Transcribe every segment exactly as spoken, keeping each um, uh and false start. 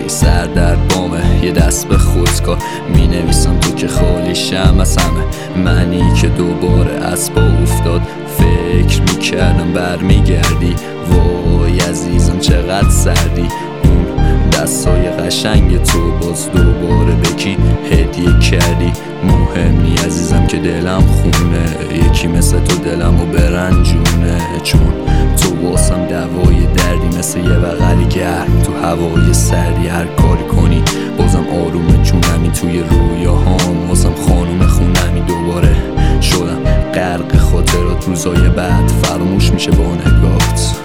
وقتی سر در بامه یه دست به خودکار می نویسم تو که خالی شم از همه منی که دوباره از پا افتاد. فکر می کردم بر می گردی، وای عزیزم چقدر سردی. اون دستای قشنگ تو باز دوباره بکی هدیه کردی. مهم نی عزیزم که دلم خونه، یکی مثل تو دلمو برنجونه. چون تو واسم دوای دردی، مثل یه بغل گرم تو هوای سردی. هر کاری کنی بازم آروم جونمی، توی رویاهام واسم خانوم خونمی. دوباره شدم غرق خاطرات، روزای بعد فراموش میشه با نگات.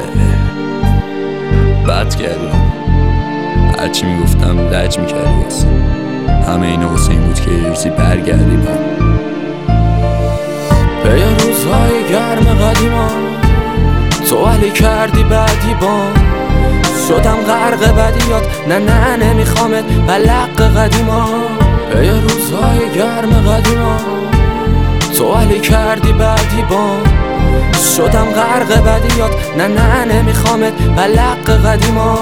بد کردم، هرچی میگفتم لج میکردی واسه همه اینا واسه این بود که یه روزی برگردی با به یه روزهای گرم قدیما. تو علی کردی بعدی با شدم غرق بدیات. نه نه نمیخوامت بلق قدیما. به یه روزهای گرم قدیما. تو علی کردی بعدی با شدم غرق بدیات. نه نه نمیخوامت بلق قدیما.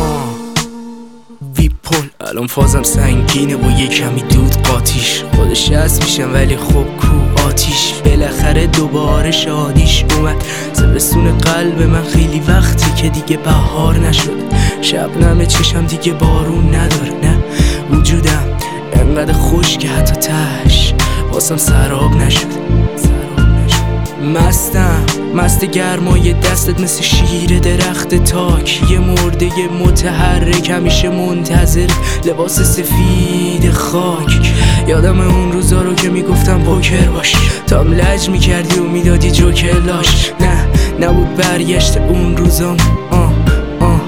ویپول الان فازم سنگینه و یه کمی دود قاتیش. خودش هست میشم ولی خب کو آتیش. بالاخره دوباره شادیش اومد. زمستون قلب من خیلی وقتی که دیگه بهار نشد. شبنم چشم دیگه بارون نداره. نه وجودم انقدر خوش که حتی تش واسم سراب نشد. مستم مست گرمای دستت، مثل شیر درخت تاک. یه مرده متحرک همیشه منتظر، لباس سفید خاک. یادم اون روزا رو که میگفتم پوکر باش، تام لج میکردی و میدادی جوکر لاش. نه نبود برگشت اون روزام. آه آه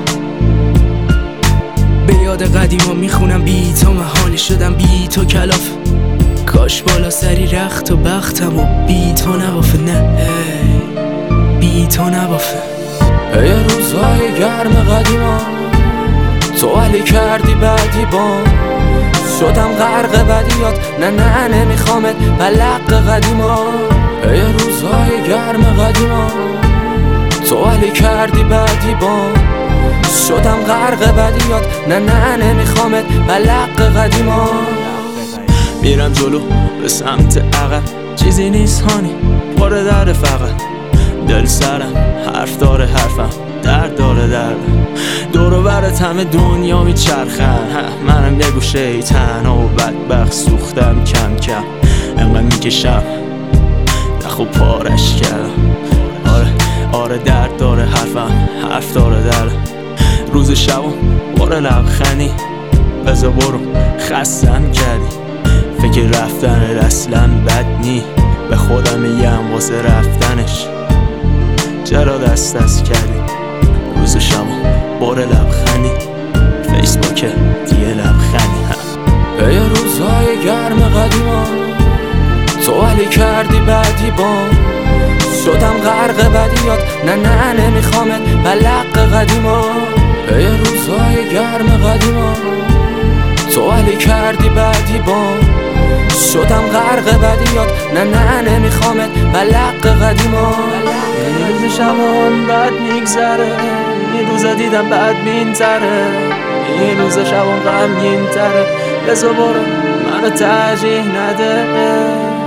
به یاد قدیما میخونم بیتام، حال شدم بی تو کلاف. کاش بالا سری رخت و بختم و بی تو نبافه. نه بی تو نبافه. یه روزهای گرم قدیما. تو علی کردی بعدی با شدم غرق بدیات. نه نه نمیخوامت بلق قدیما. یه روزهای گرم قدیما. تو علی کردی بعدی با شدم غرق بدیات. نه نه نمیخوامت بلق قدیما. میرم جلو به سمت عقب، چیزی نیست هانی پاره داره فقط. دل سرم حرف داره حرفم درد داره دردم. دور و برت همه دنیا میچرخن، منم یه گوشه تنها و بدبخت سوختم کم کم. انقدر میکشم نخو پارش کردم. آره آره درد داره حرفم حرف داره دردم. روز شبم باره لبخندی بذار برو خستم کردی. فکر رفتن اصلا بد نی، به خودم میگم واسه رفتنش چرا دست دست کردی. روز شما باره لبخندی، فیسبوک دیگه لبخندی. به یه روزهای گرم قدیما. تو علی کردی بعدی با شدم غرق بدیات. نه نه نمیخوامت بلق قدیما. به یه روزهای گرم قدیما. تو علی کردی بعدی با شدم غرق بدیات. نه نه نمیخوامت بلق قدیما. این روز شبام بد میگذره، این روزا دیدم بد میگذره. این روز شبام غمگین تره، بذار برو منو ترجیح نده.